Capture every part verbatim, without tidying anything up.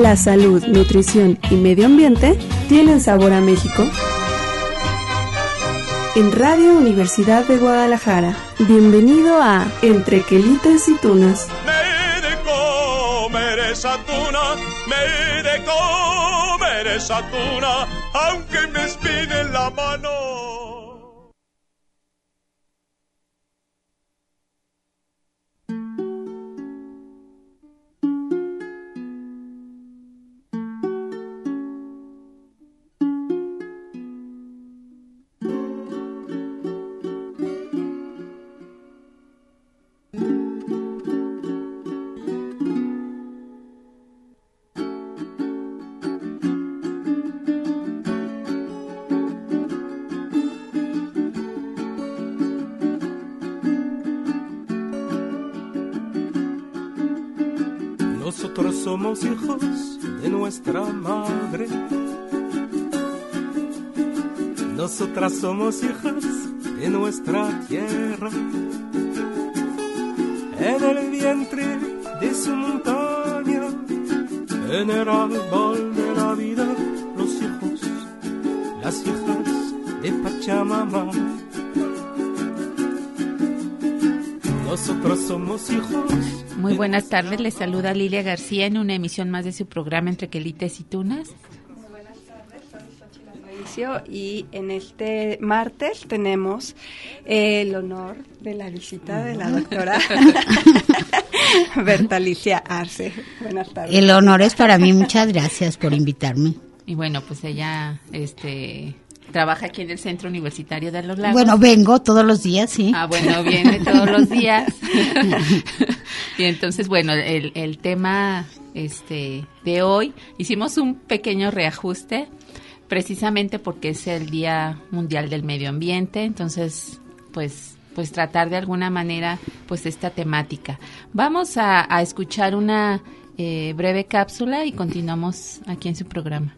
La salud, nutrición y medio ambiente tienen sabor a México. En Radio Universidad de Guadalajara, bienvenido a Entre Quelites y Tunas. Me he de comer esa tuna, me he de comer esa tuna, aunque me espine en la mano. Nosotros somos hijos de nuestra madre. Nosotras somos hijas de nuestra tierra. En el vientre de su montaña, en el árbol de la vida, los hijos, las hijas de Pachamama. Nosotros somos hijos. Muy buenas tardes, les saluda Lilia García en una emisión más de su programa Entre Quelites y Tunas. Muy buenas tardes, soy Xochitl Aparicio y en este martes tenemos el honor de la visita de la doctora Bertalicia Arce. Buenas tardes. El honor es para mí, muchas gracias por invitarme. Y bueno, pues ella este trabaja aquí en el Centro Universitario de Los Lagos. Bueno, vengo todos los días, sí. Ah, bueno, viene todos los días. Y entonces, bueno, el, el tema este de hoy, hicimos un pequeño reajuste, precisamente porque es el Día Mundial del Medio Ambiente, entonces, pues, pues tratar de alguna manera, pues, esta temática. Vamos a, a escuchar una eh, breve cápsula y continuamos aquí en su programa.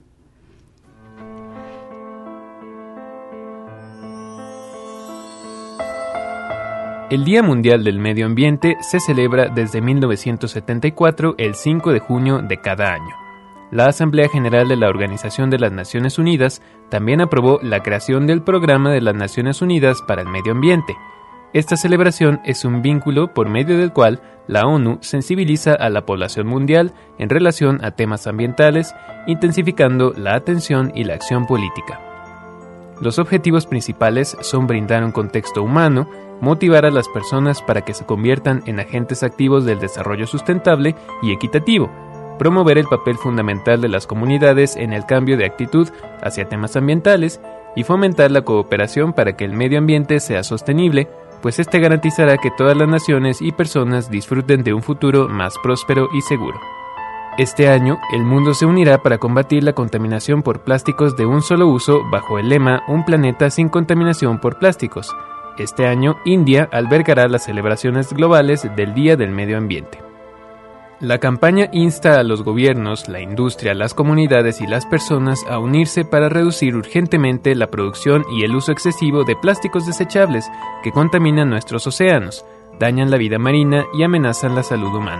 El Día Mundial del Medio Ambiente se celebra desde mil novecientos setenta y cuatro, el cinco de junio de cada año. La Asamblea General de la Organización de las Naciones Unidas también aprobó la creación del Programa de las Naciones Unidas para el Medio Ambiente. Esta celebración es un vínculo por medio del cual la ONU sensibiliza a la población mundial en relación a temas ambientales, intensificando la atención y la acción política. Los objetivos principales son brindar un contexto humano, motivar a las personas para que se conviertan en agentes activos del desarrollo sustentable y equitativo, promover el papel fundamental de las comunidades en el cambio de actitud hacia temas ambientales y fomentar la cooperación para que el medio ambiente sea sostenible, pues este garantizará que todas las naciones y personas disfruten de un futuro más próspero y seguro. Este año, el mundo se unirá para combatir la contaminación por plásticos de un solo uso bajo el lema Un planeta sin contaminación por plásticos. Este año, India albergará las celebraciones globales del Día del Medio Ambiente. La campaña insta a los gobiernos, la industria, las comunidades y las personas a unirse para reducir urgentemente la producción y el uso excesivo de plásticos desechables que contaminan nuestros océanos, dañan la vida marina y amenazan la salud humana.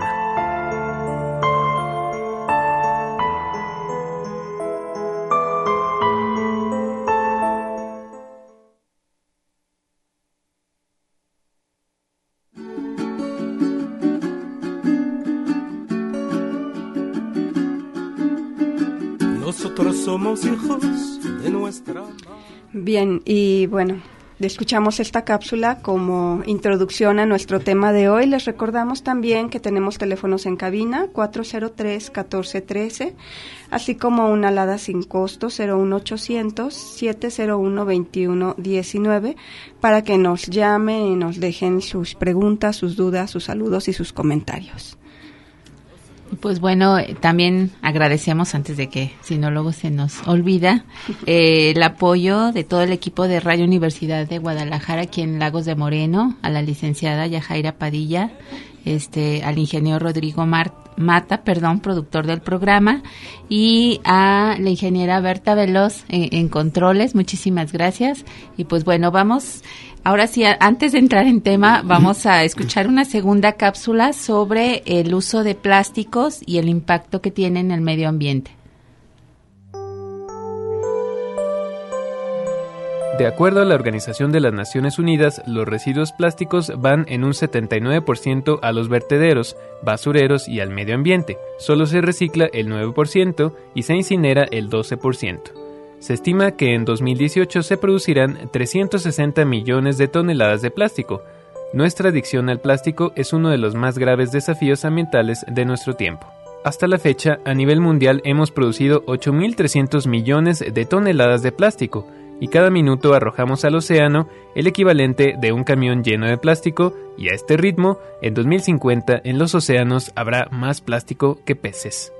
Nosotros somos hijos de nuestra... Bien, y bueno, escuchamos esta cápsula como introducción a nuestro tema de hoy. Les recordamos también que tenemos teléfonos en cabina cuatro cero tres, uno cuatro uno tres, así como una alada sin costo cero uno ochocientos, siete cero uno, veintiuno diecinueve para que nos llamen y nos dejen sus preguntas, sus dudas, sus saludos y sus comentarios. Pues bueno, también agradecemos, antes de que si no luego se nos olvida, eh, el apoyo de todo el equipo de Radio Universidad de Guadalajara aquí en Lagos de Moreno, a la licenciada Yajaira Padilla, este, al ingeniero Rodrigo Mar- Mata, perdón, productor del programa, y a la ingeniera Berta Veloz eh, en controles. Muchísimas gracias. Y pues bueno, vamos, ahora sí, antes de entrar en tema, vamos a escuchar una segunda cápsula sobre el uso de plásticos y el impacto que tiene en el medio ambiente. De acuerdo a la Organización de las Naciones Unidas, los residuos plásticos van en un setenta y nueve por ciento a los vertederos, basureros y al medio ambiente. Solo se recicla el nueve por ciento y se incinera el doce por ciento. Se estima que en dos mil dieciocho se producirán trescientos sesenta millones de toneladas de plástico. Nuestra adicción al plástico es uno de los más graves desafíos ambientales de nuestro tiempo. Hasta la fecha, a nivel mundial hemos producido ocho mil trescientos millones de toneladas de plástico, y cada minuto arrojamos al océano el equivalente de un camión lleno de plástico, y a este ritmo, en dos mil cincuenta en los océanos habrá más plástico que peces.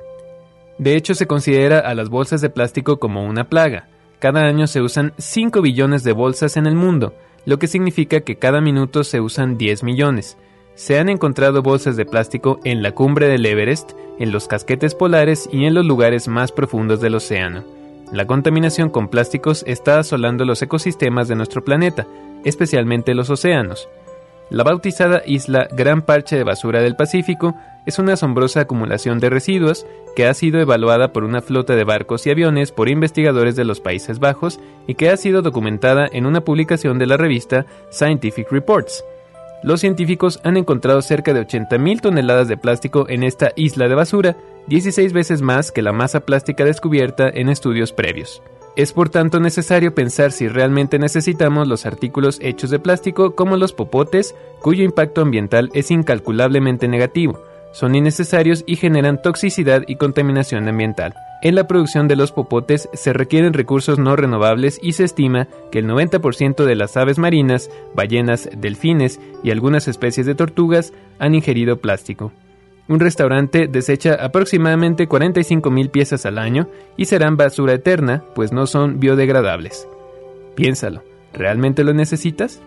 De hecho, se considera a las bolsas de plástico como una plaga. Cada año se usan cinco billones de bolsas en el mundo, lo que significa que cada minuto se usan diez millones. Se han encontrado bolsas de plástico en la cumbre del Everest, en los casquetes polares y en los lugares más profundos del océano. La contaminación con plásticos está asolando los ecosistemas de nuestro planeta, especialmente los océanos. La bautizada isla Gran Parche de Basura del Pacífico es una asombrosa acumulación de residuos que ha sido evaluada por una flota de barcos y aviones por investigadores de los Países Bajos y que ha sido documentada en una publicación de la revista Scientific Reports. Los científicos han encontrado cerca de ochenta mil toneladas de plástico en esta isla de basura, dieciséis veces más que la masa plástica descubierta en estudios previos. Es por tanto necesario pensar si realmente necesitamos los artículos hechos de plástico como los popotes, cuyo impacto ambiental es incalculablemente negativo. Son innecesarios y generan toxicidad y contaminación ambiental. En la producción de los popotes se requieren recursos no renovables y se estima que el noventa por ciento de las aves marinas, ballenas, delfines y algunas especies de tortugas han ingerido plástico. Un restaurante desecha aproximadamente cuarenta y cinco mil piezas al año y serán basura eterna, pues no son biodegradables. Piénsalo, ¿realmente lo necesitas?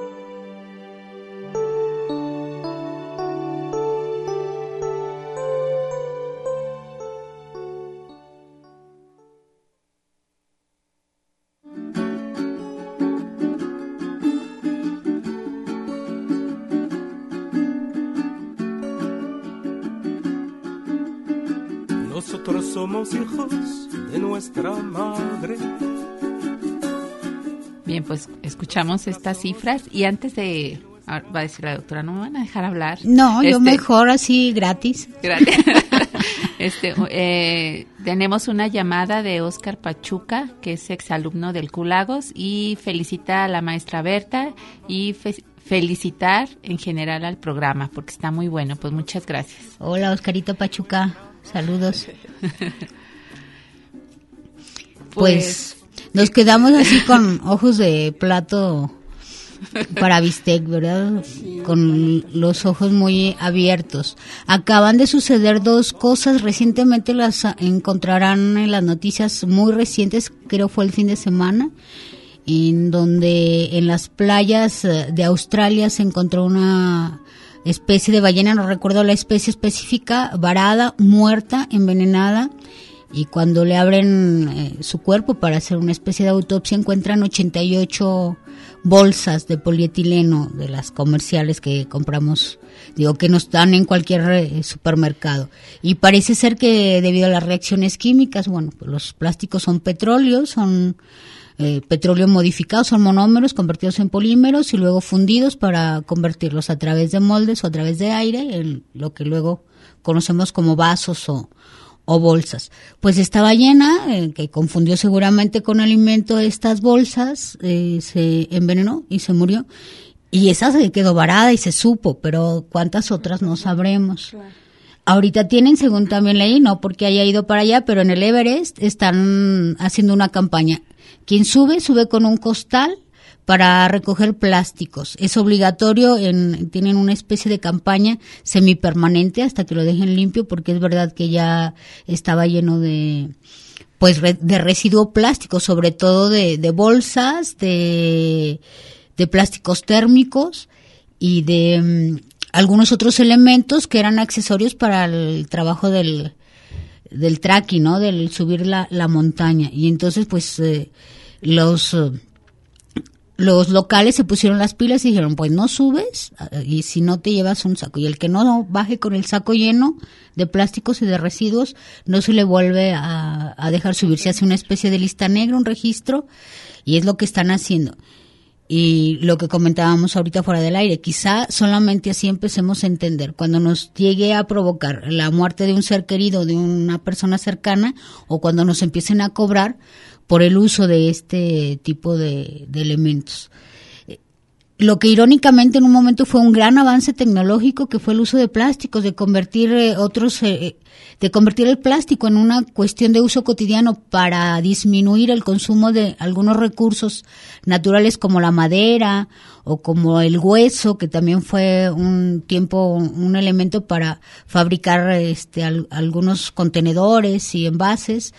Nosotros somos hijos de nuestra madre. Bien, pues escuchamos estas cifras y antes de... Va a decir la doctora, ¿no me van a dejar hablar? No, yo este, mejor así gratis. Gratis. este, eh, tenemos una llamada de Óscar Pachuca, que es exalumno del Culagos, y felicita a la maestra Berta y fe- felicitar en general al programa, porque está muy bueno. Pues muchas gracias. Hola, Oscarito Pachuca. Saludos. Pues, pues nos quedamos así con ojos de plato para bistec, ¿verdad? Sí, con los ojos muy abiertos. Acaban de suceder dos cosas, recientemente las encontrarán en las noticias muy recientes, creo fue el fin de semana, en donde en las playas de Australia se encontró una especie de ballena, no recuerdo la especie específica, varada, muerta, envenenada, y cuando le abren eh, su cuerpo para hacer una especie de autopsia encuentran ochenta y ocho bolsas de polietileno de las comerciales que compramos, digo que nos dan en cualquier eh, supermercado, y parece ser que debido a las reacciones químicas, bueno, pues los plásticos son petróleo, son Eh, petróleo modificado, son monómeros convertidos en polímeros y luego fundidos para convertirlos a través de moldes o a través de aire en lo que luego conocemos como vasos o, o bolsas. Pues esta ballena, eh, que confundió seguramente con alimento estas bolsas, eh, se envenenó y se murió. Y esa se quedó varada y se supo, pero cuántas otras no sabremos. Claro. Ahorita tienen, según también leí, no porque haya ido para allá, pero en el Everest están haciendo una campaña. Quien sube, sube con un costal para recoger plásticos. Es obligatorio, en, tienen una especie de campaña semipermanente hasta que lo dejen limpio, porque es verdad que ya estaba lleno de pues re, de residuo plástico, sobre todo de, de bolsas, de, de plásticos térmicos y de algunos otros elementos que eran accesorios para el trabajo del, del trekking, ¿no? Del subir la, la montaña. Y entonces, pues, eh, los... Eh, Los locales se pusieron las pilas y dijeron, pues no subes y si no te llevas un saco. Y el que no baje con el saco lleno de plásticos y de residuos, no se le vuelve a, a dejar subir. Se hace una especie de lista negra, un registro, y es lo que están haciendo. Y lo que comentábamos ahorita fuera del aire, quizá solamente así empecemos a entender. Cuando nos llegue a provocar la muerte de un ser querido, de una persona cercana, o cuando nos empiecen a cobrar por el uso de este tipo de, de elementos. Lo que irónicamente en un momento fue un gran avance tecnológico, que fue el uso de plásticos, de convertir eh, otros, eh, de convertir el plástico en una cuestión de uso cotidiano para disminuir el consumo de algunos recursos naturales como la madera o como el hueso, que también fue un tiempo un elemento para fabricar este al, algunos contenedores y envases.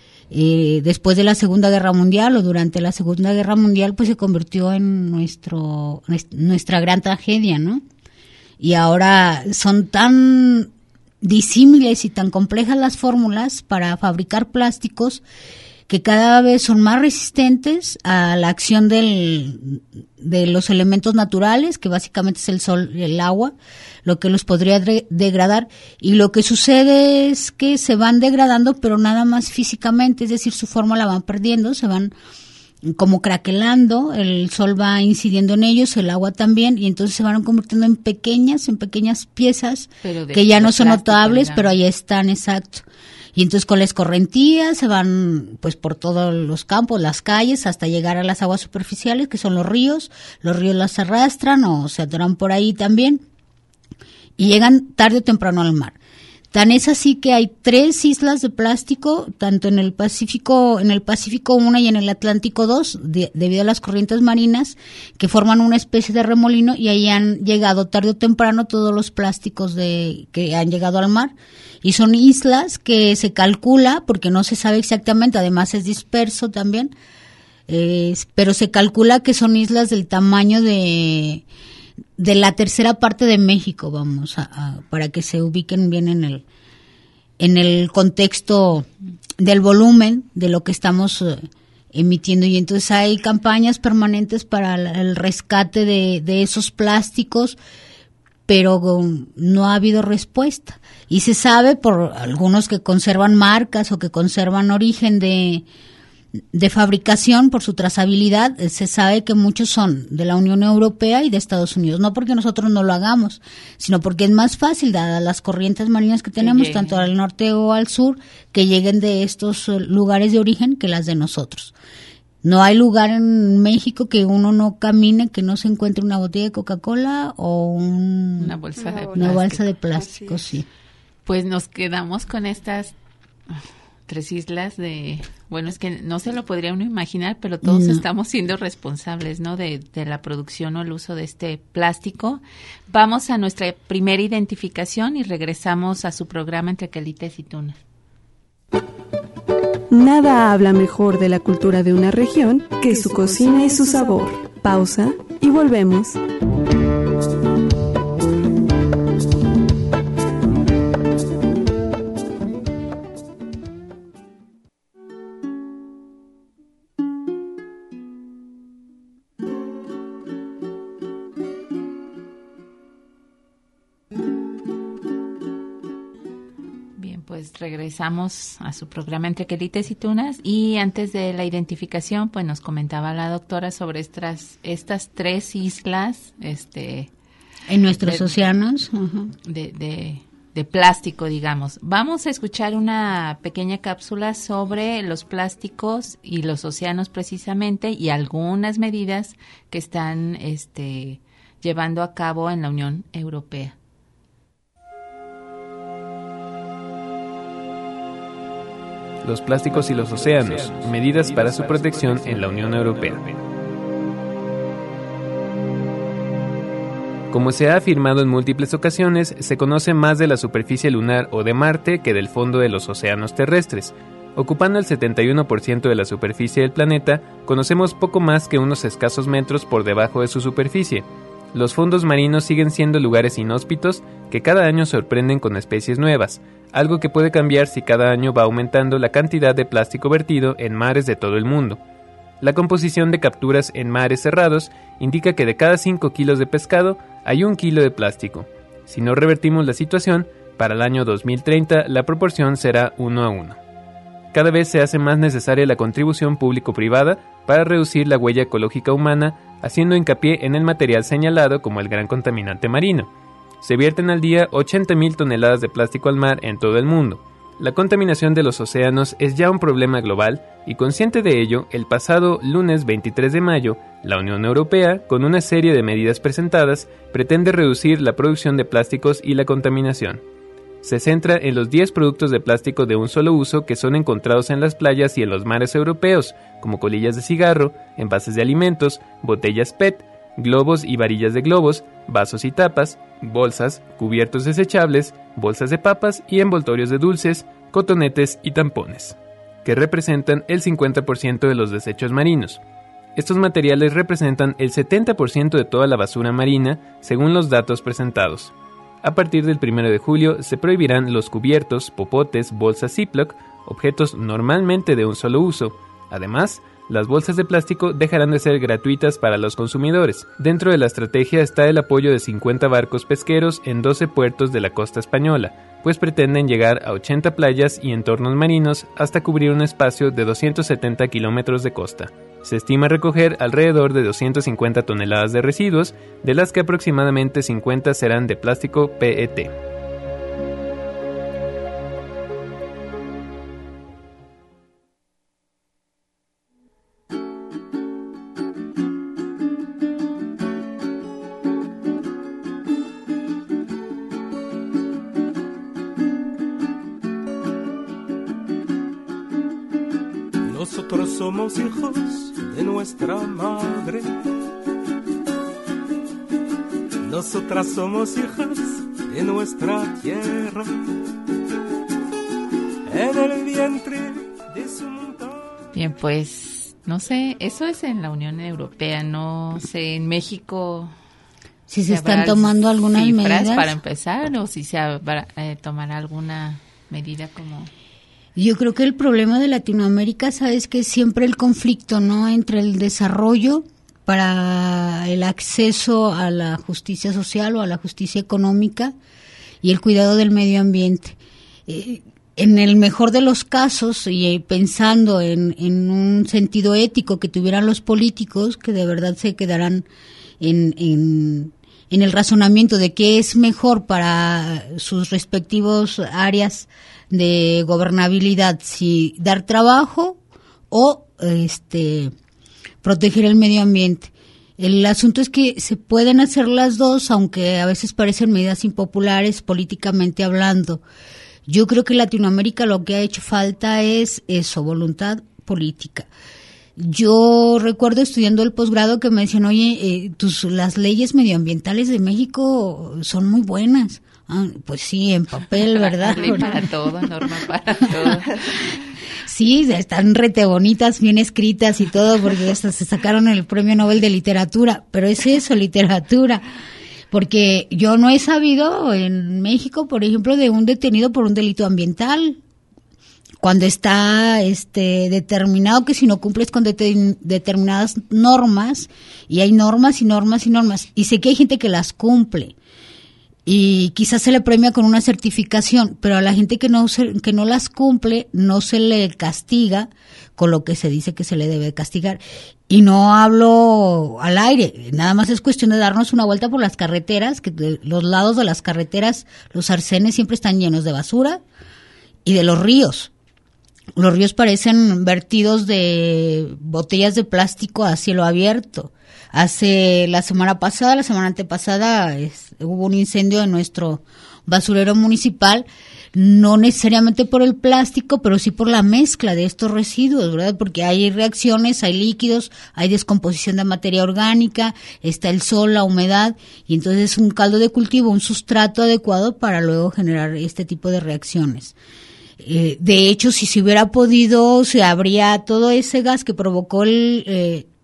Eh, después de la Segunda Guerra Mundial o durante la Segunda Guerra Mundial, pues se convirtió en nuestro nuestra gran tragedia, ¿no? Y ahora son tan disímiles y tan complejas las fórmulas para fabricar plásticos que cada vez son más resistentes a la acción del, de los elementos naturales, que básicamente es el sol y el agua, lo que los podría de- degradar. Y lo que sucede es que se van degradando, pero nada más físicamente, es decir, su forma la van perdiendo, se van como craquelando, el sol va incidiendo en ellos, el agua también, y entonces se van convirtiendo en pequeñas, en pequeñas piezas que ya no son notables, digamos, pero ahí están, exacto. Y entonces con la escorrentía se van pues por todos los campos, las calles, hasta llegar a las aguas superficiales, que son los ríos. Los ríos las arrastran o se atoran por ahí también y llegan tarde o temprano al mar. Tan es así que hay tres islas de plástico, tanto en el Pacífico, en el Pacífico una y en el Atlántico dos, de, debido a las corrientes marinas, que forman una especie de remolino, y ahí han llegado tarde o temprano todos los plásticos de que han llegado al mar. Y son islas que se calcula, porque no se sabe exactamente, además es disperso también, eh, pero se calcula que son islas del tamaño de de la tercera parte de México, vamos, a, a, para que se ubiquen bien en el en el contexto del volumen de lo que estamos uh, emitiendo. Y entonces hay campañas permanentes para el rescate de, de esos plásticos, pero no ha habido respuesta. Y se sabe por algunos que conservan marcas o que conservan origen de, de fabricación por su trazabilidad, se sabe que muchos son de la Unión Europea y de Estados Unidos. No porque nosotros no lo hagamos, sino porque es más fácil, dadas las corrientes marinas que tenemos, que tanto al norte o al sur, que lleguen de estos lugares de origen que las de nosotros. No hay lugar en México que uno no camine que no se encuentre una botella de Coca-Cola o un, una bolsa de una plástico. bolsa de plástico, sí. Pues nos quedamos con estas tres islas de, bueno, es que no se lo podría uno imaginar, pero todos no. estamos siendo responsables, ¿no? De, de la producción o el uso de este plástico. Vamos a nuestra primera identificación y regresamos a su programa Entre Quelites y Tunas. Nada habla mejor de la cultura de una región que su cocina y su sabor. Pausa y volvemos. Pues regresamos a su programa Entre Quelites y Tunas, y antes de la identificación pues nos comentaba la doctora sobre estas estas tres islas este en nuestros de, océanos uh-huh. de, de, de plástico, digamos. Vamos a escuchar una pequeña cápsula sobre los plásticos y los océanos precisamente, y algunas medidas que están este llevando a cabo en la Unión Europea. Los plásticos y los océanos, medidas para su protección en la Unión Europea. Como se ha afirmado en múltiples ocasiones, se conoce más de la superficie lunar o de Marte que del fondo de los océanos terrestres. Ocupando el setenta y uno por ciento de la superficie del planeta, conocemos poco más que unos escasos metros por debajo de su superficie. los fondos marinos siguen siendo lugares inhóspitos que cada año sorprenden con especies nuevas, algo que puede cambiar si cada año va aumentando la cantidad de plástico vertido en mares de todo el mundo. La composición de capturas en mares cerrados indica que de cada cinco kilos de pescado hay un kilo de plástico. Si no revertimos la situación, para el año dos mil treinta la proporción será uno a uno. Cada vez se hace más necesaria la contribución público-privada para reducir la huella ecológica humana, haciendo hincapié en el material señalado como el gran contaminante marino. Se vierten al día ochenta mil toneladas de plástico al mar en todo el mundo. La contaminación de los océanos es ya un problema global y, consciente de ello, el pasado lunes veintitrés de mayo, la Unión Europea, con una serie de medidas presentadas, pretende reducir la producción de plásticos y la contaminación. Se centra en los diez productos de plástico de un solo uso que son encontrados en las playas y en los mares europeos, como colillas de cigarro, envases de alimentos, botellas P E T, globos y varillas de globos, vasos y tapas, bolsas, cubiertos desechables, bolsas de papas y envoltorios de dulces, cotonetes y tampones, que representan el cincuenta por ciento de los desechos marinos. Estos materiales representan el setenta por ciento de toda la basura marina, según los datos presentados. A partir del primero de julio se prohibirán los cubiertos, popotes, bolsas Ziploc, objetos normalmente de un solo uso. Además, las bolsas de plástico dejarán de ser gratuitas para los consumidores. Dentro de la estrategia está el apoyo de cincuenta barcos pesqueros en doce puertos de la costa española, pues pretenden llegar a ochenta playas y entornos marinos hasta cubrir un espacio de doscientos setenta kilómetros de costa. Se estima recoger alrededor de doscientas cincuenta toneladas de residuos, de las que aproximadamente cincuenta serán de plástico P E T. Nosotros somos hijos de nuestra madre. Nosotras somos hijas de nuestra tierra. En el vientre de su montaña. Bien, pues, no sé, eso es en la Unión Europea, no sé, en México. Si se están tomando algunas medidas para empezar, o si se habrá, eh, tomará alguna medida como... Yo creo que el problema de Latinoamérica, sabes, que es siempre el conflicto, ¿no?, entre el desarrollo para el acceso a la justicia social o a la justicia económica y el cuidado del medio ambiente. Eh, en el mejor de los casos, y eh, pensando en, en un sentido ético que tuvieran los políticos, que de verdad se quedarán en, en, en el razonamiento de qué es mejor para sus respectivos áreas de gobernabilidad, si dar trabajo o este proteger el medio ambiente. El asunto es que se pueden hacer las dos, aunque a veces parecen medidas impopulares políticamente hablando. Yo creo que en Latinoamérica lo que ha hecho falta es eso, voluntad política. Yo recuerdo estudiando el posgrado que me decían, oye, eh, tus, las leyes medioambientales de México son muy buenas. Ah, pues sí, en papel, ¿verdad? Ley para todo, norma para todo. Sí, están rete bonitas, bien escritas y todo, porque hasta se sacaron el Premio Nobel de Literatura, pero es eso, literatura. Porque yo no he sabido en México, por ejemplo, de un detenido por un delito ambiental, cuando está este determinado que si no cumples con det- determinadas normas, y hay normas y normas y normas, y sé que hay gente que las cumple, y quizás se le premia con una certificación, pero a la gente que no se, que no las cumple no se le castiga con lo que se dice que se le debe castigar. Y no hablo al aire, nada más es cuestión de darnos una vuelta por las carreteras, que de los lados de las carreteras, los arcenes siempre están llenos de basura, y de los ríos. Los ríos parecen vertidos de botellas de plástico a cielo abierto. Hace la semana pasada, la semana antepasada, es, hubo un incendio en nuestro basurero municipal, no necesariamente por el plástico, pero sí por la mezcla de estos residuos, ¿verdad? Porque hay reacciones, hay líquidos, hay descomposición de materia orgánica, está el sol, la humedad, y entonces es un caldo de cultivo, un sustrato adecuado para luego generar este tipo de reacciones. Eh, de hecho, si se hubiera podido, se habría todo ese gas que provocó el... Eh,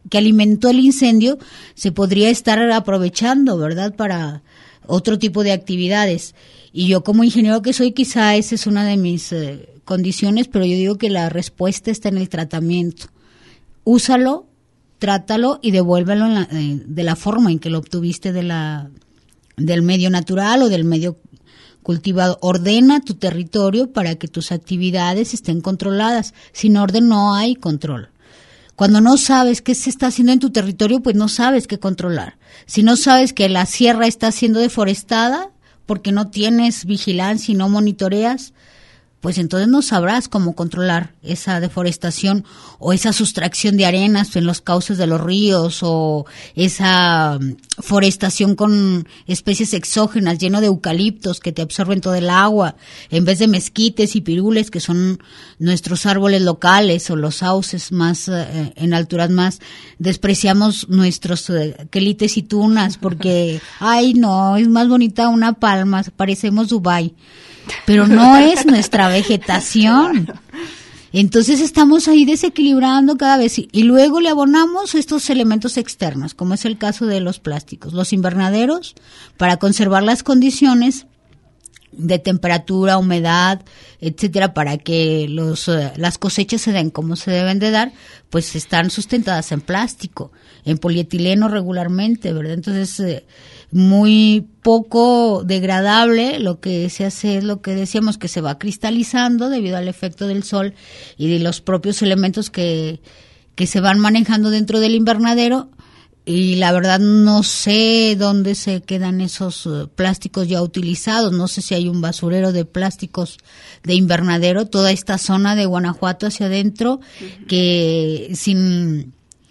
que alimentó el incendio se podría estar aprovechando, ¿verdad?, para otro tipo de actividades. Y yo como ingeniero que soy, quizá esa es una de mis eh, condiciones, pero yo digo que la respuesta está en el tratamiento. Úsalo, trátalo y devuélvelo en la, eh, de la forma en que lo obtuviste de la, del medio natural o del medio cultivado. Ordena tu territorio para que tus actividades estén controladas. Sin orden no hay control. Cuando no sabes qué se está haciendo en tu territorio, pues no sabes qué controlar. Si no sabes que la sierra está siendo deforestada porque no tienes vigilancia y no monitoreas, pues entonces no sabrás cómo controlar esa deforestación o esa sustracción de arenas en los cauces de los ríos o esa forestación con especies exógenas lleno de eucaliptos que te absorben todo el agua en vez de mezquites y pirules que son nuestros árboles locales o los sauces más eh, en alturas más. Despreciamos nuestros eh, quelites y tunas porque ay no, es más bonita una palma, parecemos Dubái. Pero no es nuestra vegetación. Entonces estamos ahí desequilibrando cada vez y luego le abonamos estos elementos externos, como es el caso de los plásticos, los invernaderos, para conservar las condiciones de temperatura, humedad, etcétera, para que los las cosechas se den como se deben de dar, pues están sustentadas en plástico, en polietileno regularmente, ¿verdad? Entonces eh, muy poco degradable, lo que se hace es lo que decíamos, que se va cristalizando debido al efecto del sol y de los propios elementos que, que se van manejando dentro del invernadero, y la verdad no sé dónde se quedan esos uh, plásticos ya utilizados, no sé si hay un basurero de plásticos de invernadero, toda esta zona de Guanajuato hacia adentro, uh-huh. que sin...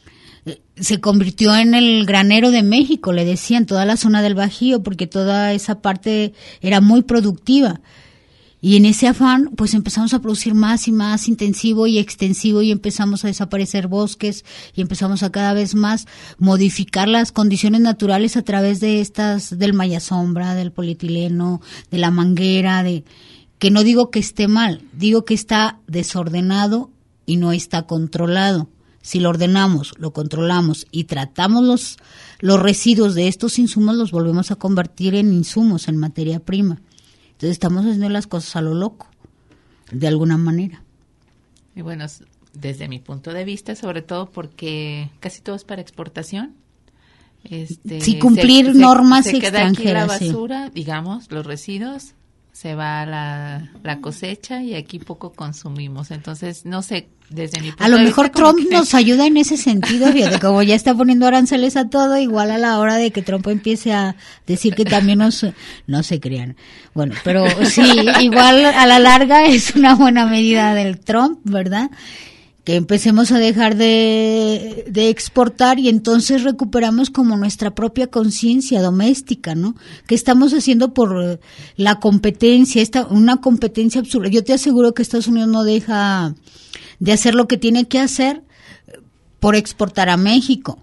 se convirtió en el granero de México, le decían, toda la zona del Bajío, porque toda esa parte era muy productiva. Y en ese afán, pues empezamos a producir más y más intensivo y extensivo y empezamos a desaparecer bosques y empezamos a cada vez más modificar las condiciones naturales a través de estas, del malla sombra, del polietileno, de la manguera, de que no digo que esté mal, digo que está desordenado y no está controlado. Si lo ordenamos, lo controlamos y tratamos los, los residuos de estos insumos, los volvemos a convertir en insumos, en materia prima. Entonces estamos haciendo las cosas a lo loco, de alguna manera. Y bueno, desde mi punto de vista, sobre todo porque casi todo es para exportación. Este, sí, cumplir se, normas se, se extranjeras. Queda aquí la basura, sí. Digamos, los residuos, se va la, la cosecha y aquí poco consumimos. Entonces, no sé, desde mi punto a lo de mejor vista, Trump que... nos ayuda en ese sentido, fíjate, como ya está poniendo aranceles a todo, igual a la hora de que Trump empiece a decir que también nos, no se crean. Bueno, pero sí, igual a la larga es una buena medida del Trump, ¿verdad? Que empecemos a dejar de, de exportar y entonces recuperamos como nuestra propia conciencia doméstica, ¿no? ¿Qué estamos haciendo por la competencia, esta, una competencia absurda? Yo te aseguro que Estados Unidos no deja de hacer lo que tiene que hacer por exportar a México.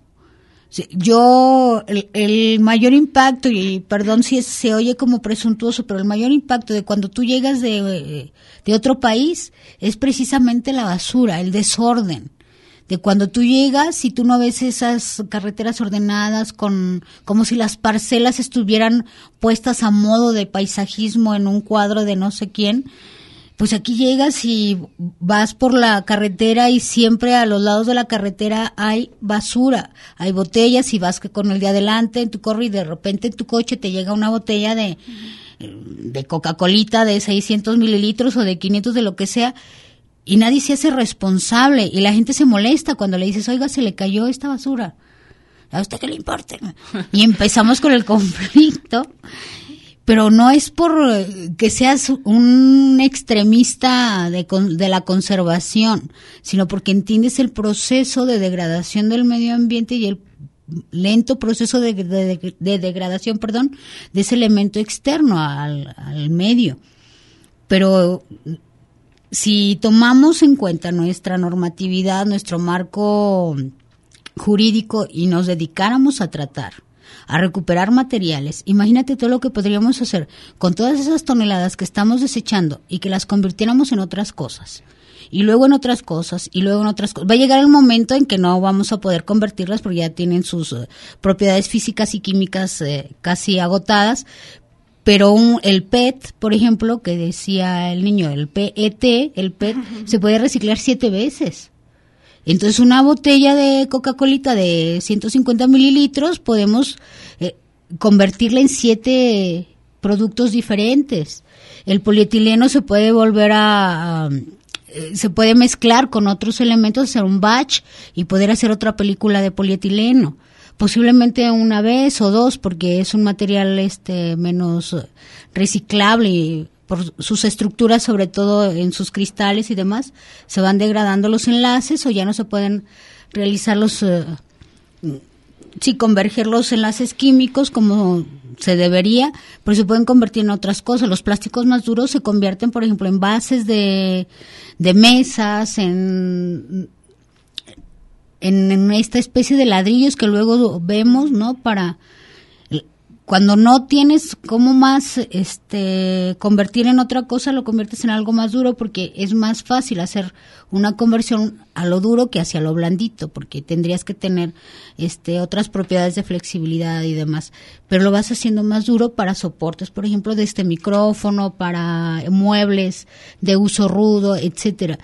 Yo, el, el mayor impacto, y perdón si es, se oye como presuntuoso, pero el mayor impacto de cuando tú llegas de, de otro país es precisamente la basura, el desorden. De cuando tú llegas y tú no ves esas carreteras ordenadas con como si las parcelas estuvieran puestas a modo de paisajismo en un cuadro de no sé quién. Pues aquí llegas y vas por la carretera y siempre a los lados de la carretera hay basura, hay botellas y vas con el de adelante en tu carro y de repente en tu coche te llega una botella de, de Coca-Colita de seiscientos mililitros o de quinientos de lo que sea y nadie se hace responsable y la gente se molesta cuando le dices, oiga, se le cayó esta basura, ¿a usted qué le importa? Y empezamos con el conflicto. Pero no es por que seas un extremista de, de la conservación, sino porque entiendes el proceso de degradación del medio ambiente y el lento proceso de, de, de degradación, perdón, de ese elemento externo al, al medio. Pero si tomamos en cuenta nuestra normatividad, nuestro marco jurídico y nos dedicáramos a tratar, a recuperar materiales, imagínate todo lo que podríamos hacer con todas esas toneladas que estamos desechando y que las convirtiéramos en otras cosas. y luego en otras cosas, y luego en otras cosas. Va a llegar el momento en que no vamos a poder convertirlas porque ya tienen sus uh, propiedades físicas y químicas eh, casi agotadas, pero un, el P E T, por ejemplo, que decía el niño, el P E T, el P E T, uh-huh. se puede reciclar siete veces. Entonces, una botella de Coca-Colita de ciento cincuenta mililitros podemos eh, convertirla en siete productos diferentes. El polietileno se puede volver a, a eh, se puede mezclar con otros elementos, hacer un batch y poder hacer otra película de polietileno. Posiblemente una vez o dos, porque es un material este menos reciclable y por sus estructuras, sobre todo en sus cristales y demás, se van degradando los enlaces o ya no se pueden realizar los, uh, sí, converger los enlaces químicos como se debería, pero se pueden convertir en otras cosas. Los plásticos más duros se convierten, por ejemplo, en bases de, de mesas, en, en, en esta especie de ladrillos que luego vemos, ¿no? Para cuando no tienes cómo más este convertir en otra cosa, lo conviertes en algo más duro porque es más fácil hacer una conversión a lo duro que hacia lo blandito, porque tendrías que tener este otras propiedades de flexibilidad y demás, pero lo vas haciendo más duro para soportes, por ejemplo, de este micrófono, para muebles de uso rudo, etcétera.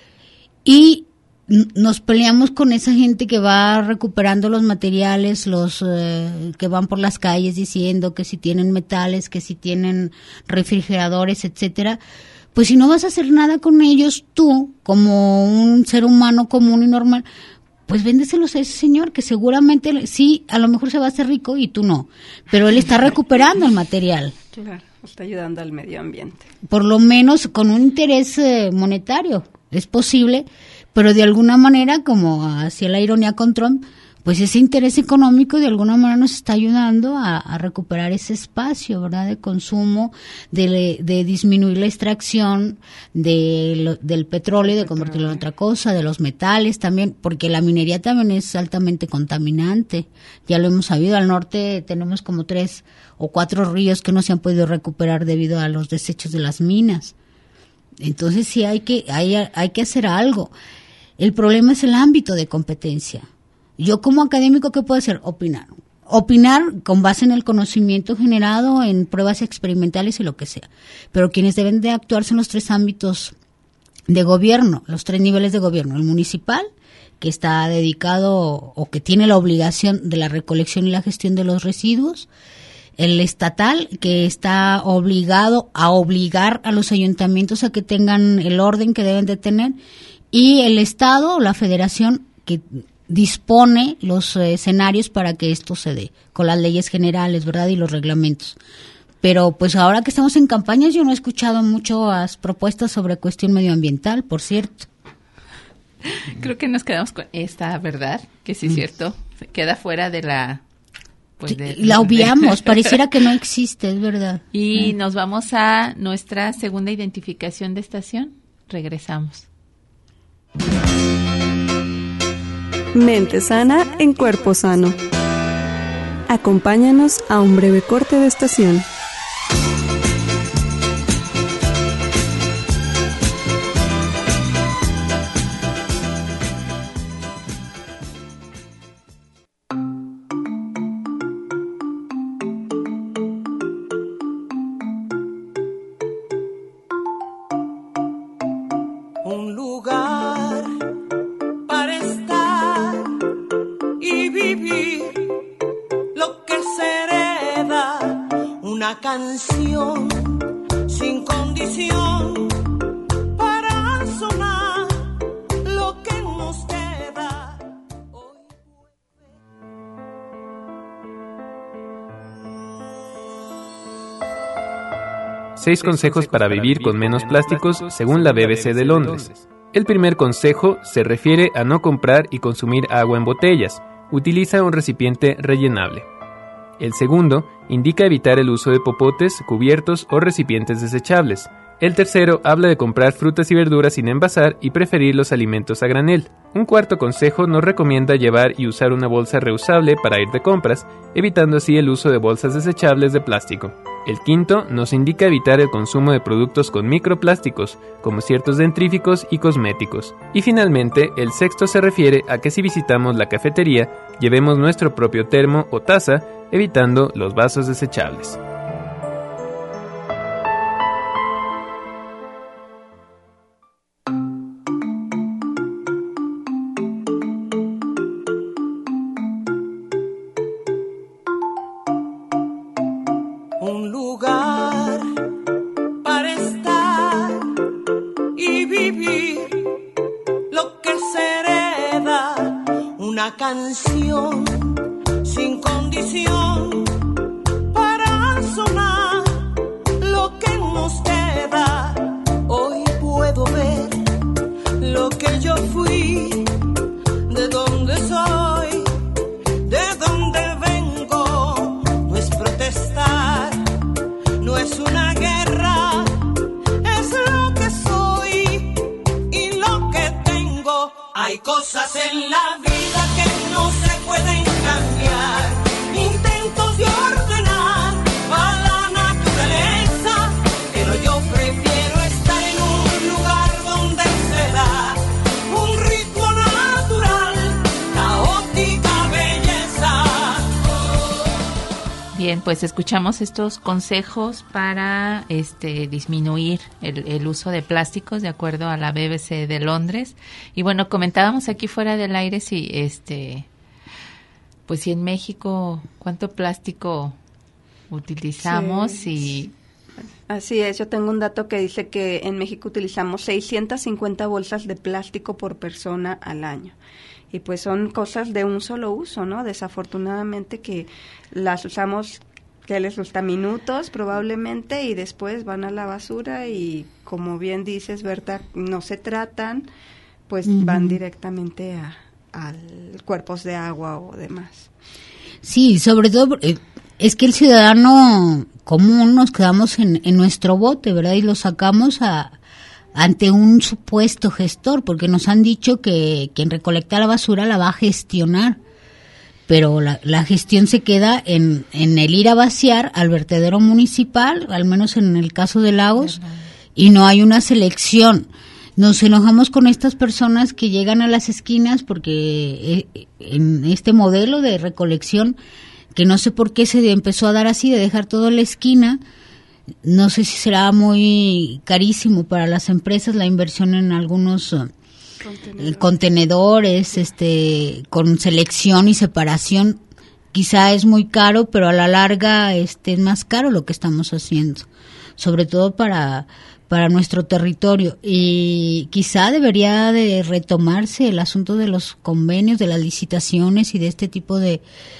Y nos peleamos con esa gente que va recuperando los materiales, los eh, que van por las calles diciendo que si tienen metales, que si tienen refrigeradores, etcétera. Pues si no vas a hacer nada con ellos, tú, como un ser humano común y normal, pues véndeselos a ese señor que seguramente sí, a lo mejor se va a hacer rico y tú no, pero él está recuperando el material. Claro, está ayudando al medio ambiente. Por lo menos con un interés eh, monetario, es posible. Pero de alguna manera, como hacía la ironía con Trump, pues ese interés económico de alguna manera nos está ayudando a, a recuperar ese espacio, ¿verdad?, de consumo, de, de disminuir la extracción de lo, del petróleo, de convertirlo en otra cosa, de los metales también, porque la minería también es altamente contaminante. Ya lo hemos sabido, al norte tenemos como tres o cuatro ríos que no se han podido recuperar debido a los desechos de las minas. Entonces sí hay que, hay, hay que hacer algo. El problema es el ámbito de competencia. Yo como académico, ¿qué puedo hacer? Opinar. Opinar con base en el conocimiento generado, en pruebas experimentales y lo que sea. Pero quienes deben de actuar son los tres ámbitos de gobierno, los tres niveles de gobierno. El municipal, que está dedicado o que tiene la obligación de la recolección y la gestión de los residuos. El estatal, que está obligado a obligar a los ayuntamientos a que tengan el orden que deben de tener. Y el Estado o la Federación, que dispone los eh, escenarios para que esto se dé, con las leyes generales, ¿verdad?, y los reglamentos. Pero pues ahora que estamos en campañas, yo no he escuchado muchas propuestas sobre cuestión medioambiental, por cierto. Creo que nos quedamos con esta, ¿verdad? Que sí es cierto, queda fuera de la... Pues de, la obviamos, de... pareciera que no existe, es verdad. Y eh. nos vamos a nuestra segunda identificación de estación. Regresamos. Mente sana en cuerpo sano. Acompáñanos a un breve corte de estación. Canción sin condición para sonar lo que nos queda. Seis consejos para vivir con menos plásticos según la B B C de Londres. El primer consejo se refiere a no comprar y consumir agua en botellas. Utiliza un recipiente rellenable. El segundo indica evitar el uso de popotes, cubiertos o recipientes desechables. El tercero habla de comprar frutas y verduras sin envasar y preferir los alimentos a granel. Un cuarto consejo nos recomienda llevar y usar una bolsa reusable para ir de compras, evitando así el uso de bolsas desechables de plástico. El quinto nos indica evitar el consumo de productos con microplásticos, como ciertos dentríficos y cosméticos. Y finalmente, el sexto se refiere a que si visitamos la cafetería, llevemos nuestro propio termo o taza, evitando los vasos desechables. Canción sin condición para sonar lo que nos queda. Hoy puedo ver lo que yo fui, de dónde soy, de dónde vengo. No es protestar, no es una guerra, es lo que soy y lo que tengo. Hay cosas en la vida no se pueden cambiar, intentos de ordenar a la naturaleza, pero yo prefiero estar en un lugar donde se da un ritmo natural, caótica belleza. Bien, pues escuchamos estos consejos para este disminuir el, el uso de plásticos de acuerdo a la B B C de Londres. Y bueno, comentábamos aquí fuera del aire si este pues si en México cuánto plástico utilizamos. Sí. Y así es, yo tengo un dato que dice que en México utilizamos seiscientas cincuenta bolsas de plástico por persona al año. Y pues son cosas de un solo uso, ¿no? Desafortunadamente que las usamos, que les gusta minutos probablemente, y después van a la basura y, como bien dices, Berta, no se tratan, pues uh-huh. van directamente a, a cuerpos de agua o demás. Sí, sobre todo eh, es que el ciudadano común nos quedamos en, en nuestro bote, ¿verdad? Y lo sacamos a ante un supuesto gestor, porque nos han dicho que quien recolecta la basura la va a gestionar, pero la, la gestión se queda en, en el ir a vaciar al vertedero municipal, al menos en el caso de Lagos, uh-huh. y no hay una selección. Nos enojamos con estas personas que llegan a las esquinas porque en este modelo de recolección, que no sé por qué se empezó a dar así, de dejar todo en la esquina. No sé si será muy carísimo para las empresas la inversión en algunos uh, contenedores, contenedores este, con selección y separación. Quizá es muy caro, pero a la larga este, es más caro lo que estamos haciendo, sobre todo para, para nuestro territorio. Y quizá debería de retomarse el asunto de los convenios, de las licitaciones y de este tipo de...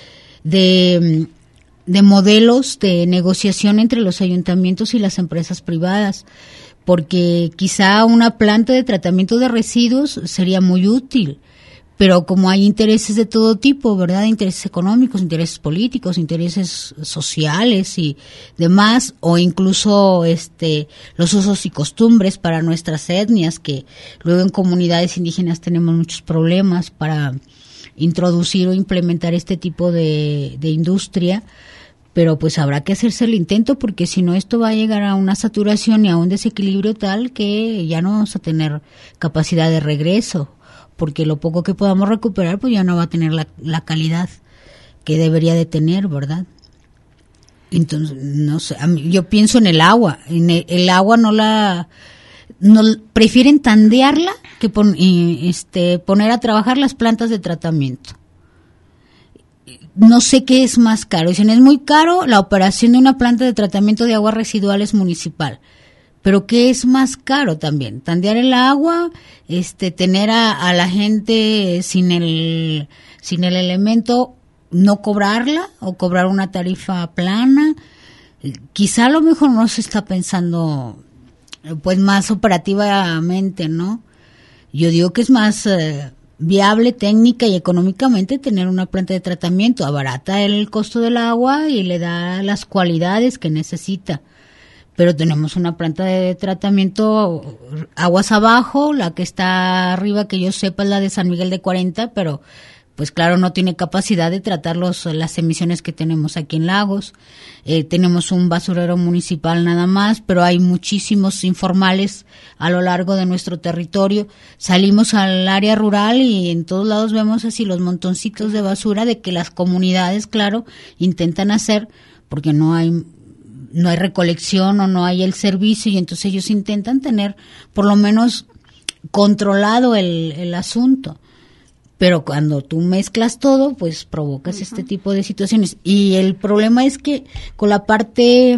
de de modelos de negociación entre los ayuntamientos y las empresas privadas, porque quizá una planta de tratamiento de residuos sería muy útil, pero como hay intereses de todo tipo, ¿verdad? Intereses económicos, intereses políticos, intereses sociales y demás, o incluso este los usos y costumbres para nuestras etnias, que luego en comunidades indígenas tenemos muchos problemas para introducir o implementar este tipo de, de industria. Pero pues habrá que hacerse el intento, porque si no esto va a llegar a una saturación y a un desequilibrio tal que ya no vamos a tener capacidad de regreso, porque lo poco que podamos recuperar pues ya no va a tener la, la calidad que debería de tener, ¿verdad? Entonces, no sé, a mí, yo pienso en el agua, en el, el agua no la... no prefieren tandearla que pon, este, poner a trabajar las plantas de tratamiento. No sé qué es más caro. Dicen, es muy caro la operación de una planta de tratamiento de aguas residuales municipal. Pero ¿qué es más caro también? Tandear el agua, este, tener a, a la gente sin el, sin el elemento, no cobrarla o cobrar una tarifa plana. Quizá a lo mejor no se está pensando, pues, más operativamente, ¿no? Yo digo que es más eh, viable técnica y económicamente tener una planta de tratamiento, abarata el costo del agua y le da las cualidades que necesita. Pero tenemos una planta de tratamiento aguas abajo, la que está arriba, que yo sepa, es la de San Miguel de cuarenta, pero pues claro, no tiene capacidad de tratar los, las emisiones que tenemos aquí en Lagos. Eh, tenemos un basurero municipal nada más, pero hay muchísimos informales a lo largo de nuestro territorio. Salimos al área rural y en todos lados vemos así los montoncitos de basura de que las comunidades, claro, intentan hacer, porque no hay no hay recolección o no hay el servicio, y entonces ellos intentan tener por lo menos controlado el, el asunto. Pero cuando tú mezclas todo, pues provocas uh-huh. este tipo de situaciones. Y el problema es que con la parte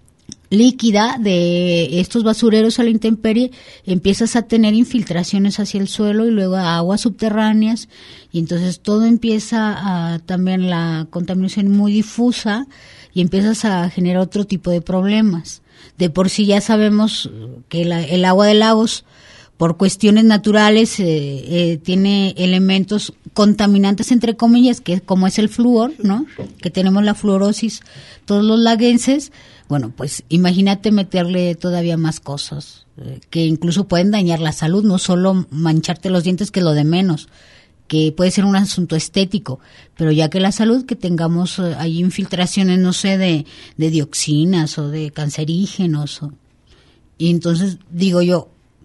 líquida de estos basureros a la intemperie, empiezas a tener infiltraciones hacia el suelo y luego a aguas subterráneas, y entonces todo empieza a también la contaminación muy difusa, y empiezas a generar otro tipo de problemas. De por sí ya sabemos que la, el agua de lagos, por cuestiones naturales, eh, eh, tiene elementos contaminantes, entre comillas, que como es el flúor, ¿no? Que tenemos la fluorosis todos los laguenses. Bueno, pues imagínate meterle todavía más cosas, eh, que incluso pueden dañar la salud, no solo mancharte los dientes, que es lo de menos, que puede ser un asunto estético, pero ya que la salud, que tengamos eh, ahí infiltraciones, no sé, de, de dioxinas o de cancerígenos. O, y entonces, digo yo,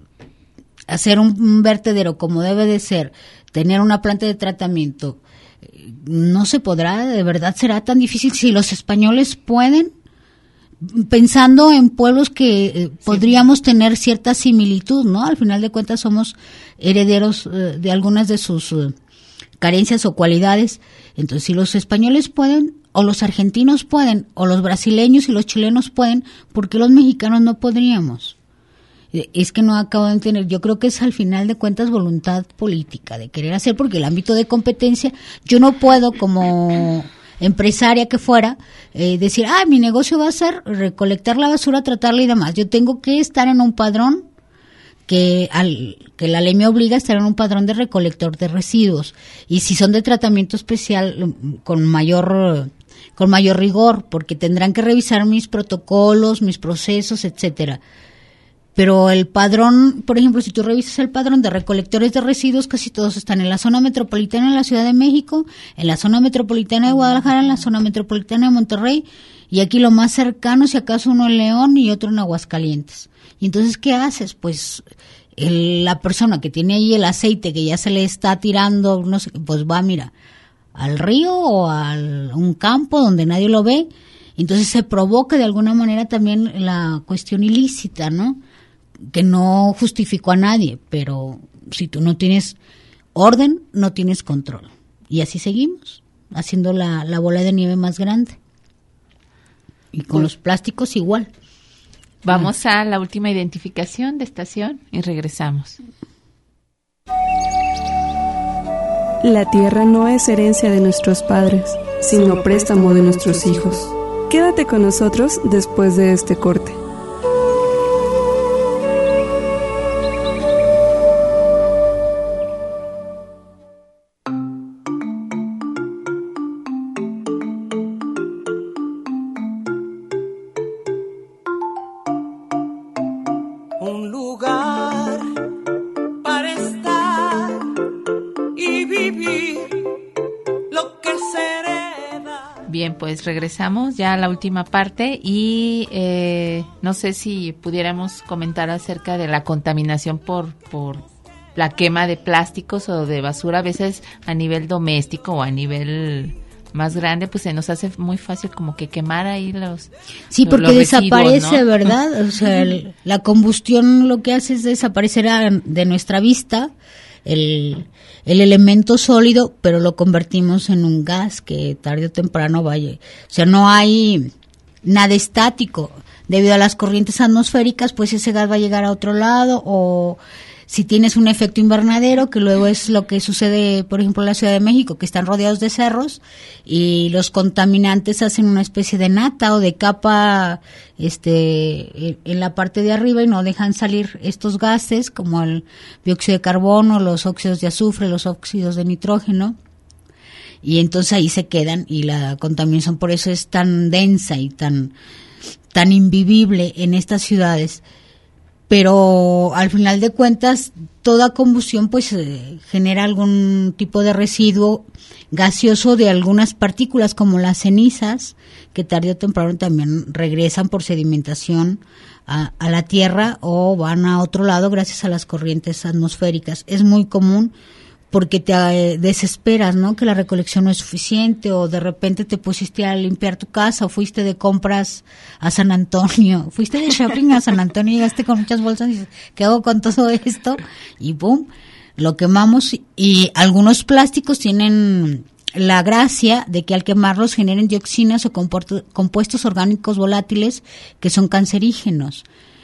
hacer un, un vertedero como debe de ser, tener una planta de tratamiento, no se podrá, de verdad será tan difícil. Si los españoles pueden, pensando en pueblos que eh, sí. podríamos tener cierta similitud, ¿no? Al final de cuentas somos herederos eh, de algunas de sus eh, carencias o cualidades. Entonces, si los españoles pueden, o los argentinos pueden, o los brasileños y los chilenos pueden, ¿por qué los mexicanos no podríamos? Es que no acabo de entender. Yo creo que es al final de cuentas voluntad política de querer hacer, porque el ámbito de competencia, yo no puedo como empresaria que fuera eh, decir, ah, mi negocio va a ser recolectar la basura, tratarla y demás. Yo tengo que estar en un padrón que al que la ley me obliga a estar en un padrón de recolector de residuos, y si son de tratamiento especial, con mayor con mayor rigor, porque tendrán que revisar mis protocolos, mis procesos, etcétera. Pero el padrón, por ejemplo, si tú revisas el padrón de recolectores de residuos, casi todos están en la zona metropolitana de la Ciudad de México, en la zona metropolitana de Guadalajara, en la zona metropolitana de Monterrey, y aquí lo más cercano, si acaso uno en León y otro en Aguascalientes. Y entonces, ¿qué haces? Pues el, la persona que tiene ahí el aceite que ya se le está tirando, no sé, pues va, mira, al río o a un campo donde nadie lo ve. Entonces se provoca de alguna manera también la cuestión ilícita, ¿no? Que no justificó a nadie, pero si tú no tienes orden, no tienes control. Y así seguimos, haciendo la, la bola de nieve más grande. Y con los plásticos igual. Vamos a la última identificación de estación y regresamos. La tierra no es herencia de nuestros padres, sino préstamo de nuestros hijos. Quédate con nosotros después de este corte. Bien, pues regresamos ya a la última parte y eh, no sé si pudiéramos comentar acerca de la contaminación por, por la quema de plásticos o de basura, a veces a nivel doméstico o a nivel más grande, pues se nos hace muy fácil como que quemar ahí los Sí, porque los desaparece, residuos, ¿no? ¿verdad? O sea, el, la combustión lo que hace es desaparecer a, de nuestra vista el, el elemento sólido, pero lo convertimos en un gas que tarde o temprano vaya. O sea, no hay nada estático. Debido a las corrientes atmosféricas, pues ese gas va a llegar a otro lado, o si tienes un efecto invernadero, que luego es lo que sucede, por ejemplo, en la Ciudad de México, que están rodeados de cerros y los contaminantes hacen una especie de nata o de capa este en la parte de arriba y no dejan salir estos gases como el dióxido de carbono, los óxidos de azufre, los óxidos de nitrógeno, y entonces ahí se quedan, y la contaminación por eso es tan densa y tan, tan invivible en estas ciudades. pero al final de cuentas toda combustión pues eh, genera algún tipo de residuo gaseoso de algunas partículas como las cenizas, que tarde o temprano también regresan por sedimentación a, a la tierra o van a otro lado gracias a las corrientes atmosféricas. Es muy común porque te eh, desesperas, ¿no? Que la recolección no es suficiente, o de repente te pusiste a limpiar tu casa, o fuiste de compras a San Antonio, fuiste de shopping a San Antonio y llegaste con muchas bolsas y dices, ¿qué hago con todo esto? Y boom, lo quemamos. Y algunos plásticos tienen la gracia de que al quemarlos generen dioxinas o compuestos orgánicos volátiles que son cancerígenos,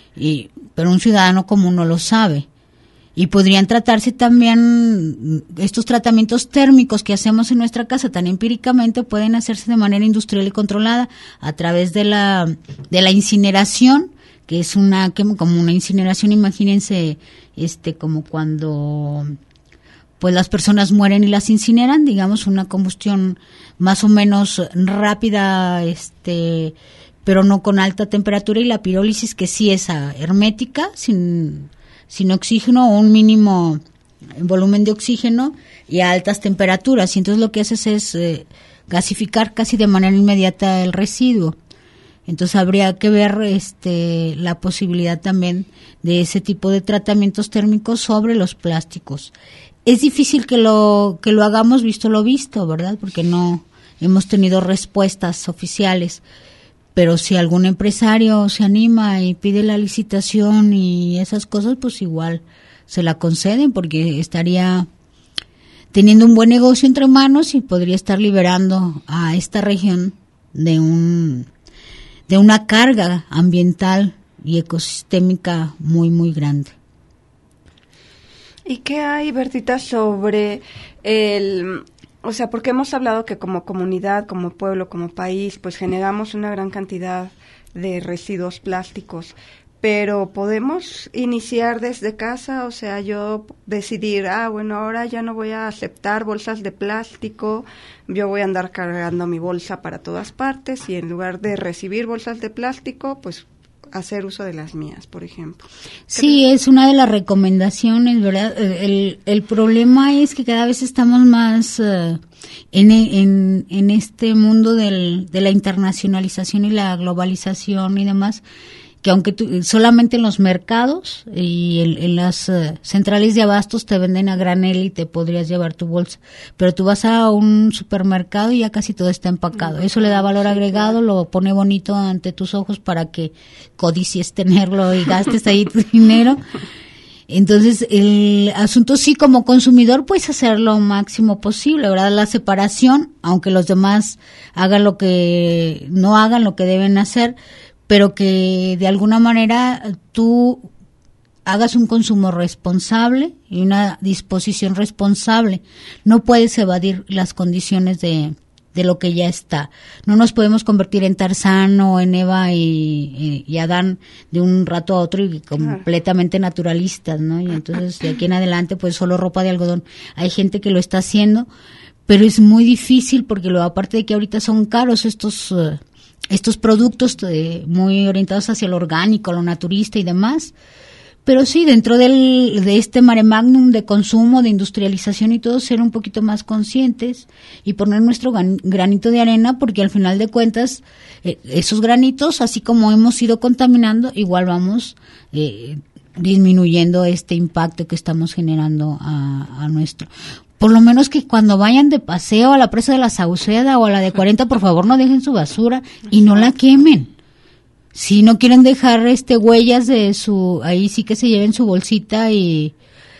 y, pero un ciudadano común no lo sabe. Y podrían tratarse también, estos tratamientos térmicos que hacemos en nuestra casa tan empíricamente pueden hacerse de manera industrial y controlada a través de la de la incineración, que es una como una incineración, imagínense, este como cuando pues las personas mueren y las incineran, digamos una combustión más o menos rápida, este pero no con alta temperatura, y la pirólisis, que sí es hermética, sin sin oxígeno o un mínimo volumen de oxígeno y a altas temperaturas. Y entonces lo que haces es eh, gasificar casi de manera inmediata el residuo. Entonces habría que ver este la posibilidad también de ese tipo de tratamientos térmicos sobre los plásticos. Es difícil que lo que lo hagamos visto lo visto, ¿verdad? Porque no hemos tenido respuestas oficiales. Pero si algún empresario se anima y pide la licitación y esas cosas, pues igual se la conceden, porque estaría teniendo un buen negocio entre manos y podría estar liberando a esta región de un de una carga ambiental y ecosistémica muy, muy grande. ¿Y qué hay, Bertita, sobre el... O sea, porque hemos hablado que como comunidad, como pueblo, como país, pues generamos una gran cantidad de residuos plásticos, pero podemos iniciar desde casa, o sea, yo decidir, ah, bueno, ahora ya no voy a aceptar bolsas de plástico, yo voy a andar cargando mi bolsa para todas partes, y en lugar de recibir bolsas de plástico, pues hacer uso de las mías, por ejemplo. Sí, es una de las recomendaciones, ¿verdad? El, el problema es que cada vez estamos más uh, en, en, en este mundo del, de la internacionalización y la globalización y demás, que aunque tú, solamente en los mercados y en, en las uh, centrales de abastos te venden a granel y te podrías llevar tu bolsa, pero tú vas a un supermercado y ya casi todo está empacado. Eso le da valor agregado, lo pone bonito ante tus ojos para que codicies tenerlo y gastes ahí tu dinero. Entonces, el asunto sí, como consumidor, puedes hacer lo máximo posible, ¿verdad? La separación, aunque los demás hagan lo que, no hagan lo que deben hacer, pero que de alguna manera tú hagas un consumo responsable y una disposición responsable. No puedes evadir las condiciones de, de lo que ya está. No nos podemos convertir en Tarzán o en Eva y, y, y Adán de un rato a otro y completamente naturalistas, ¿no? Y entonces de aquí en adelante pues solo ropa de algodón. Hay gente que lo está haciendo, pero es muy difícil porque lo aparte de que ahorita son caros estos... Uh, estos productos eh, muy orientados hacia lo orgánico, lo naturista y demás, pero sí, dentro del, de este mare magnum de consumo, de industrialización y todo, ser un poquito más conscientes y poner nuestro granito de arena, porque al final de cuentas, eh, esos granitos, así como hemos ido contaminando, igual vamos eh, disminuyendo este impacto que estamos generando a, a nuestro... Por lo menos que cuando vayan de paseo a la presa de la Sauceda o a la de cuarenta, por favor no dejen su basura y no la quemen. Si no quieren dejar este huellas de su, ahí sí que se lleven su bolsita y,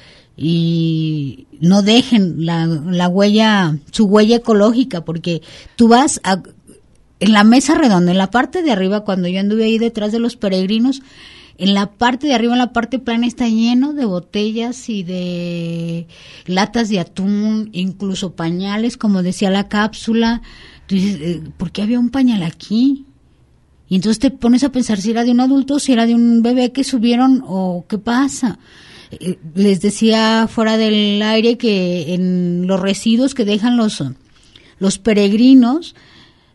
y no dejen la, la huella, su huella ecológica, porque tú vas a, en la mesa redonda, en la parte de arriba, cuando yo anduve ahí detrás de los peregrinos, en la parte de arriba, en la parte plana, está lleno de botellas y de latas de atún, incluso pañales, como decía la cápsula. Entonces, ¿por qué había un pañal aquí? Y entonces te pones a pensar si era de un adulto o si era de un bebé que subieron o qué pasa. Eh, les decía fuera del aire que en los residuos que dejan los, los peregrinos,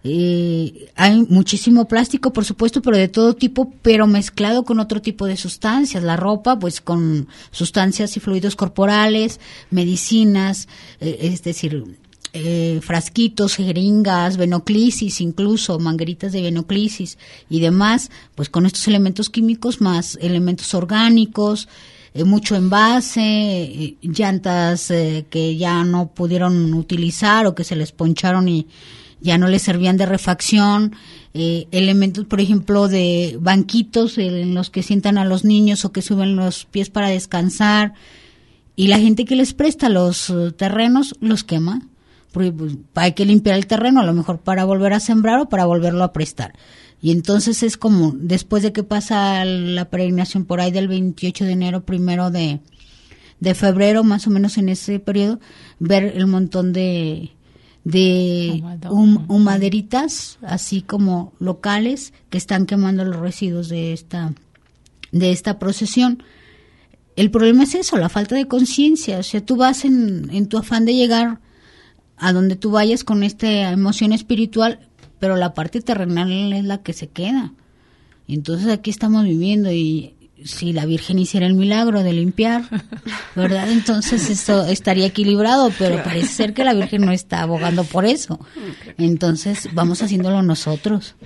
Eh, hay muchísimo plástico, por supuesto, pero de todo tipo, pero mezclado con otro tipo de sustancias. La ropa, pues con sustancias y fluidos corporales, medicinas, eh, es decir, eh, frasquitos, jeringas, venoclisis, incluso mangueritas de venoclisis y demás, pues con estos elementos químicos más elementos orgánicos, eh, mucho envase, eh, llantas eh, que ya no pudieron utilizar o que se les poncharon y ya no les servían de refacción, eh, elementos, por ejemplo, de banquitos en los que sientan a los niños o que suben los pies para descansar, y la gente que les presta los uh, terrenos los quema, porque pues, hay que limpiar el terreno, a lo mejor para volver a sembrar o para volverlo a prestar. Y entonces es como, después de que pasa la peregrinación por ahí del veintiocho de enero, primero de, de febrero, más o menos en ese periodo, ver el montón de... de hum, humaderitas, así como locales, que están quemando los residuos de esta de esta procesión. El problema es eso, la falta de conciencia. O sea, tú vas en, en tu afán de llegar a donde tú vayas con esta emoción espiritual, pero la parte terrenal es la que se queda. Y entonces aquí estamos viviendo, y si la Virgen hiciera el milagro de limpiar, ¿verdad? Entonces esto estaría equilibrado, pero parece ser que la Virgen no está abogando por eso. Entonces vamos haciéndolo nosotros.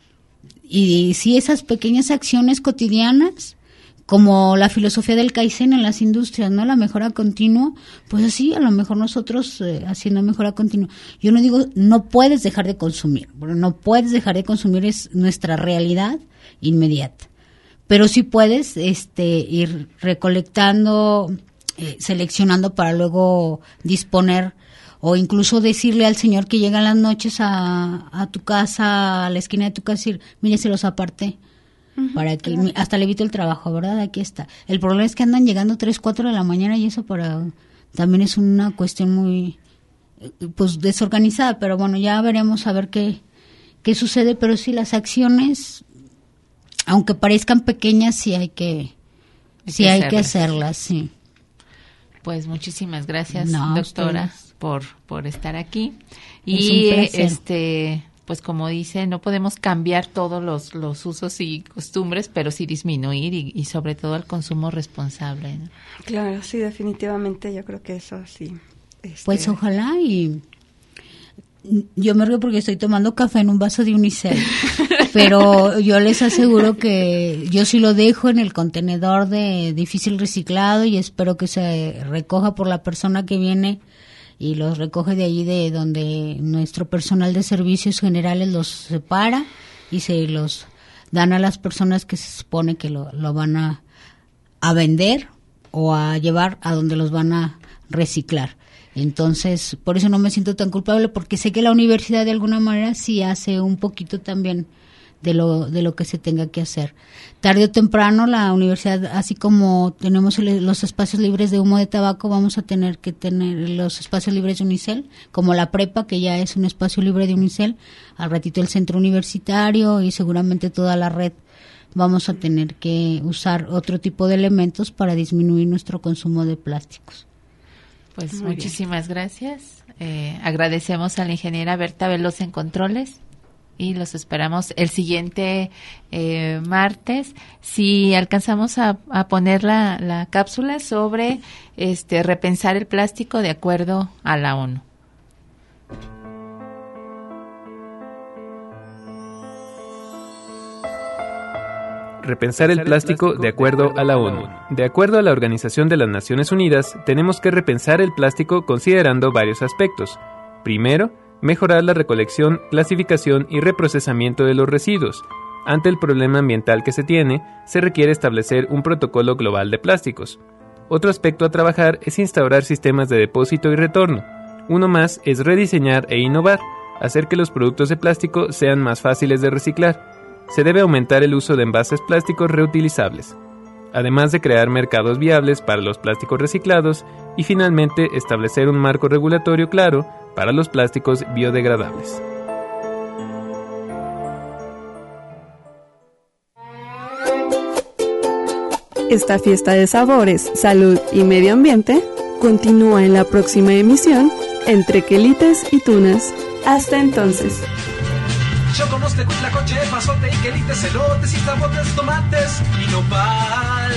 Y si esas pequeñas acciones cotidianas, como la filosofía del Kaizen en las industrias, ¿no? La mejora continua, pues así a lo mejor nosotros eh, haciendo mejora continua. Yo no digo, no puedes dejar de consumir, bueno, no puedes dejar de consumir, es nuestra realidad inmediata. Pero sí puedes este, ir recolectando, eh, seleccionando para luego disponer, o incluso decirle al señor que llega en las noches a, a tu casa, a la esquina de tu casa, decir, mire, se los aparté, uh-huh, para que claro. Hasta le evito el trabajo, ¿verdad? Aquí está. El problema es que andan llegando tres, cuatro de la mañana, y eso para también es una cuestión muy pues desorganizada, pero bueno, ya veremos a ver qué, qué sucede, pero sí las acciones, aunque parezcan pequeñas, sí hay que, hay sí que hay hacerlas. que hacerlas, sí. Pues muchísimas gracias, no, doctora, ustedes. por por estar aquí. Es y un placer. este, pues como dice, no podemos cambiar todos los los usos y costumbres, pero sí disminuir y, y sobre todo el consumo responsable, ¿no? Claro, sí, definitivamente, yo creo que eso sí. Este... Pues ojalá, y yo me río porque estoy tomando café en un vaso de unicel, pero yo les aseguro que yo sí lo dejo en el contenedor de difícil reciclado, y espero que se recoja por la persona que viene y los recoge de allí de donde nuestro personal de servicios generales los separa y se los dan a las personas que se supone que lo, lo van a, a vender o a llevar a donde los van a reciclar. Entonces, por eso no me siento tan culpable, porque sé que la universidad de alguna manera sí hace un poquito también de lo de lo que se tenga que hacer. Tarde o temprano la universidad, así como tenemos el, los espacios libres de humo de tabaco, vamos a tener que tener los espacios libres de unicel, como la prepa, que ya es un espacio libre de unicel, al ratito el centro universitario y seguramente toda la red. Vamos a tener que usar otro tipo de elementos para disminuir nuestro consumo de plásticos. Pues Muy muchísimas bien. gracias. Eh, agradecemos a la ingeniera Berta Veloz en controles y los esperamos el siguiente eh, martes. Si alcanzamos a, a poner la, la cápsula sobre este repensar el plástico de acuerdo a la ONU. Repensar el plástico de acuerdo a la ONU. De acuerdo a la Organización de las Naciones Unidas, tenemos que repensar el plástico considerando varios aspectos. Primero, mejorar la recolección, clasificación y reprocesamiento de los residuos. Ante el problema ambiental que se tiene, se requiere establecer un protocolo global de plásticos. Otro aspecto a trabajar es instaurar sistemas de depósito y retorno. Uno más es rediseñar e innovar, hacer que los productos de plástico sean más fáciles de reciclar. Se debe aumentar el uso de envases plásticos reutilizables, además de crear mercados viables para los plásticos reciclados y finalmente establecer un marco regulatorio claro para los plásticos biodegradables. Esta fiesta de sabores, salud y medio ambiente continúa en la próxima emisión Entre Quelites y Tunas. Hasta entonces. choconos, tlacoche, pasote, quelites, elotes, isabotes, tomates y nopal.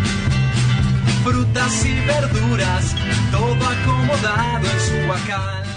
Frutas y verduras, todo acomodado en su huacal.